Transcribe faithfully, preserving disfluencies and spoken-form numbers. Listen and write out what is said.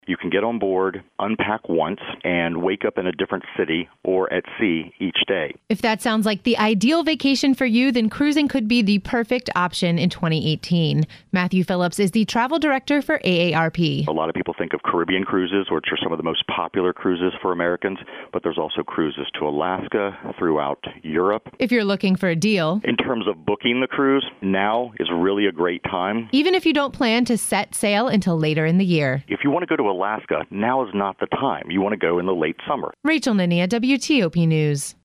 You can get on board, unpack once, and wake up in a different city or at sea each day. If that sounds like the ideal vacation for you, then cruising could be the perfect option in twenty eighteen. Matthew Phillips is the travel director for A A R P. A lot of people think of Caribbean cruises, which are some of the most popular cruises for Americans, but there's also cruises to Alaska, throughout Europe. If you're looking for a deal, in terms of booking the cruise, now is really a great time. Even if you don't plan to set sail until later in the year. If you want to go to Alaska, now is not the time. You want to go in the late summer. Rachel Nania, W T O P News.